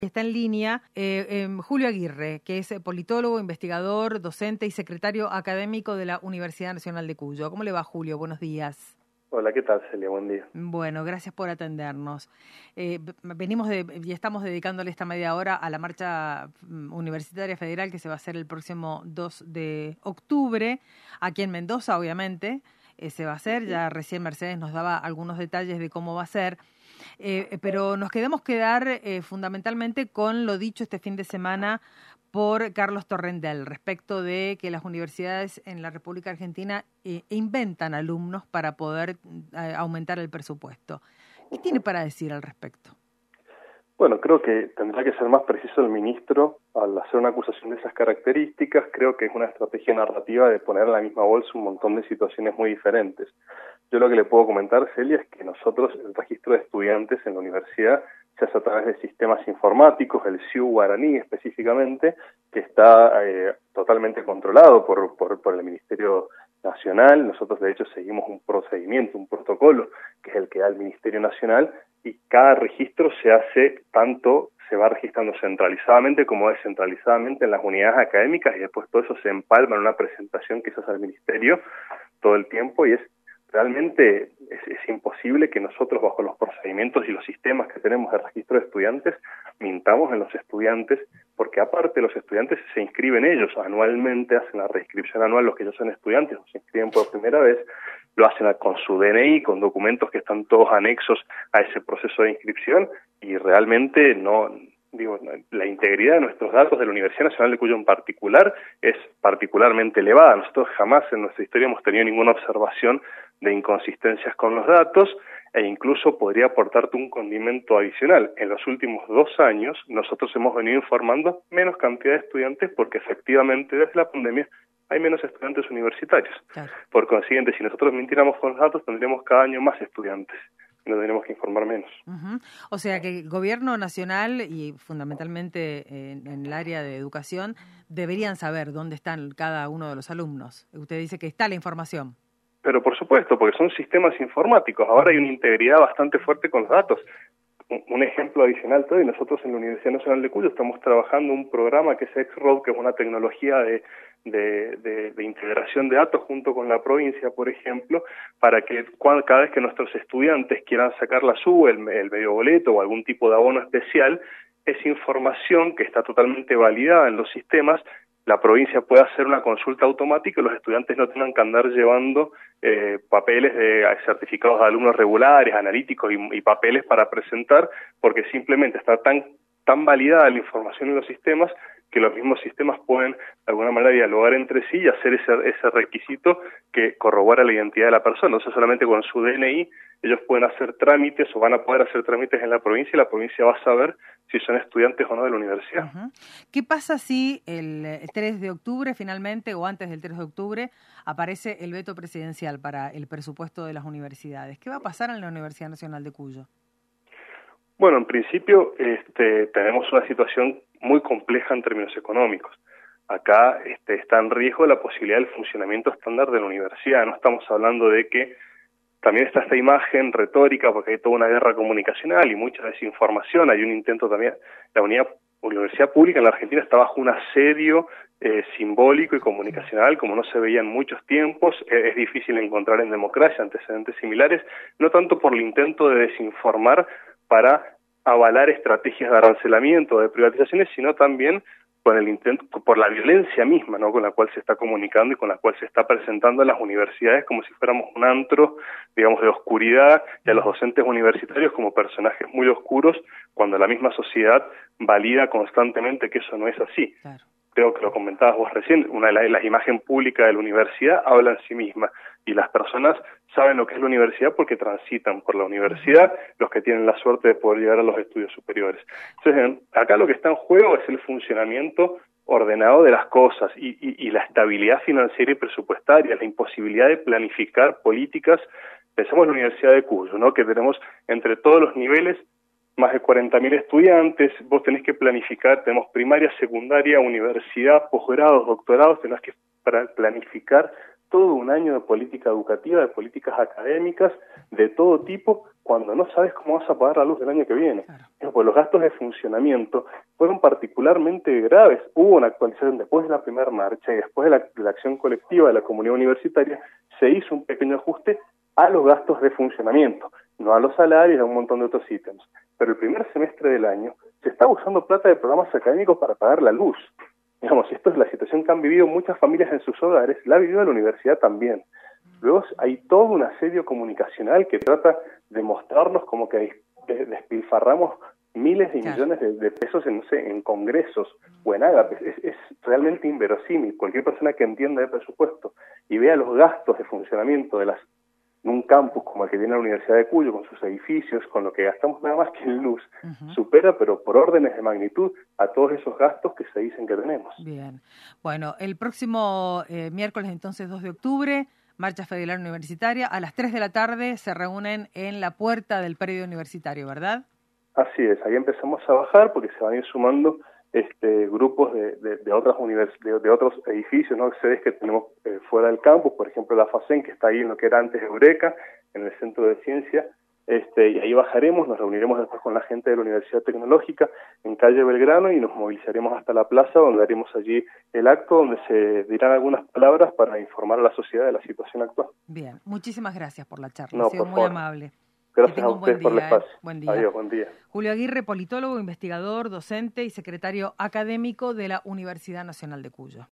Está en línea Julio Aguirre, que es politólogo, investigador, docente y secretario académico de la Universidad Nacional de Cuyo. ¿Cómo le va, Julio? Buenos días. Hola, ¿qué tal, Celia? Buen día. Bueno, gracias por atendernos. Y estamos dedicándole esta media hora a la marcha universitaria federal que se va a hacer el próximo 2 de octubre, aquí en Mendoza, obviamente. Se va a hacer, ya recién Mercedes nos daba algunos detalles de cómo va a ser. Pero nos quedamos fundamentalmente con lo dicho este fin de semana por Carlos Torrendel respecto de que las universidades en la República Argentina inventan alumnos para poder aumentar el presupuesto. ¿Qué tiene para decir al respecto? Bueno, creo que tendrá que ser más preciso el ministro al hacer una acusación de esas características. Creo que es una estrategia narrativa de poner en la misma bolsa un montón de situaciones muy diferentes. Yo lo que le puedo comentar, Celia, es que nosotros el registro de estudiantes en la universidad se hace a través de sistemas informáticos, el SIU Guaraní específicamente, que está totalmente controlado por el Ministerio Nacional. Nosotros de hecho seguimos un procedimiento, un protocolo, que es el que da el Ministerio Nacional, y cada registro se va registrando centralizadamente como descentralizadamente en las unidades académicas, y después todo eso se empalma en una presentación que se hace al Ministerio todo el tiempo, y realmente es imposible que nosotros, bajo los procedimientos y los sistemas que tenemos de registro de estudiantes, mintamos en los estudiantes, porque aparte los estudiantes se inscriben ellos anualmente, hacen la reinscripción anual los que ya son estudiantes, o se inscriben por primera vez, lo hacen con su DNI, con documentos que están todos anexos a ese proceso de inscripción, y realmente la integridad de nuestros datos de la Universidad Nacional de Cuyo en particular es particularmente elevada. Nosotros jamás en nuestra historia hemos tenido ninguna observación de inconsistencias con los datos, e incluso podría aportarte un condimento adicional. En los últimos 2 años nosotros hemos venido informando menos cantidad de estudiantes porque efectivamente desde la pandemia hay menos estudiantes universitarios. Claro. Por consiguiente, si nosotros mintiéramos con los datos, tendríamos cada año más estudiantes y no tendríamos que informar menos. Uh-huh. O sea que el gobierno nacional y fundamentalmente en el área de educación deberían saber dónde están cada uno de los alumnos. Usted dice que está la información. Pero por supuesto, porque son sistemas informáticos. Ahora hay una integridad bastante fuerte con los datos. Un ejemplo adicional todo, y nosotros en la Universidad Nacional de Cuyo estamos trabajando un programa que es XROAD, que es una tecnología de integración de datos junto con la provincia, por ejemplo, para que cada vez que nuestros estudiantes quieran sacar la SU, el medio boleto o algún tipo de abono especial, esa información que está totalmente validada en los sistemas, la provincia puede hacer una consulta automática y los estudiantes no tengan que andar llevando papeles de certificados de alumnos regulares, analíticos y papeles para presentar, porque simplemente está tan validada la información en los sistemas que los mismos sistemas pueden de alguna manera dialogar entre sí y hacer ese requisito que corrobora la identidad de la persona. Entonces solamente con su DNI ellos pueden hacer trámites o van a poder hacer trámites en la provincia, y la provincia va a saber si son estudiantes o no de la universidad. Uh-huh. ¿Qué pasa si el 3 de octubre finalmente, o antes del 3 de octubre, aparece el veto presidencial para el presupuesto de las universidades? ¿Qué va a pasar en la Universidad Nacional de Cuyo? Bueno, en principio tenemos una situación muy compleja en términos económicos. Acá está en riesgo la posibilidad del funcionamiento estándar de la universidad. No estamos hablando de que también está esta imagen retórica, porque hay toda una guerra comunicacional y mucha desinformación. Hay un intento también, la universidad pública en la Argentina está bajo un asedio simbólico y comunicacional como no se veía en muchos tiempos. Es difícil encontrar en democracia antecedentes similares, no tanto por el intento de desinformar para avalar estrategias de arancelamiento, de privatizaciones, sino también con el intento, por la violencia misma, ¿no?, con la cual se está comunicando y con la cual se está presentando a las universidades como si fuéramos un antro, digamos, de oscuridad, y a los docentes universitarios como personajes muy oscuros, cuando la misma sociedad valida constantemente que eso no es así. Claro. Creo que lo comentabas vos recién, una de las imágenes públicas de la universidad habla en sí misma, y las personas saben lo que es la universidad porque transitan por la universidad, los que tienen la suerte de poder llegar a los estudios superiores. Entonces, acá lo que está en juego es el funcionamiento ordenado de las cosas y la estabilidad financiera y presupuestaria, la imposibilidad de planificar políticas. Pensemos en la Universidad de Cuyo, ¿no?, que tenemos entre todos los niveles más de 40.000 estudiantes. Vos tenés que planificar, tenemos primaria, secundaria, universidad, posgrados, doctorados, tenés que planificar todo un año de política educativa, de políticas académicas, de todo tipo, cuando no sabes cómo vas a pagar la luz del año que viene. Claro. Pues los gastos de funcionamiento fueron particularmente graves. Hubo una actualización después de la primera marcha y después de la acción colectiva de la comunidad universitaria, se hizo un pequeño ajuste a los gastos de funcionamiento, no a los salarios y a un montón de otros ítems. Pero el primer semestre del año se está usando plata de programas académicos para pagar la luz. Digamos, esto es la situación que han vivido muchas familias en sus hogares, la ha vivido la universidad también. Luego hay todo un asedio comunicacional que trata de mostrarnos como que despilfarramos miles de millones de pesos en congresos o en ágapes. Es realmente inverosímil. Cualquier persona que entienda de presupuesto y vea los gastos de funcionamiento de un campus como el que tiene la Universidad de Cuyo, con sus edificios, con lo que gastamos nada más que en luz, supera, pero por órdenes de magnitud, a todos esos gastos que se dicen que tenemos. Bien. Bueno, el próximo miércoles, entonces, 2 de octubre, Marcha Federal Universitaria, a las 3 de la tarde se reúnen en la puerta del predio universitario, ¿verdad? Así es, ahí empezamos a bajar porque se van a ir sumando grupos de otras de otros edificios, ¿no? Sedes que tenemos fuera del campus, por ejemplo la FACEN, que está ahí en lo que era antes Eureka, en el Centro de Ciencia, y ahí bajaremos, nos reuniremos después con la gente de la Universidad Tecnológica en calle Belgrano y nos movilizaremos hasta la plaza, donde haremos allí el acto, donde se dirán algunas palabras para informar a la sociedad de la situación actual. Bien, muchísimas gracias por la charla, ha sido muy amable. Gracias a ustedes por el espacio. Buen día. Adiós, buen día. Julio Aguirre, politólogo, investigador, docente y secretario académico de la Universidad Nacional de Cuyo.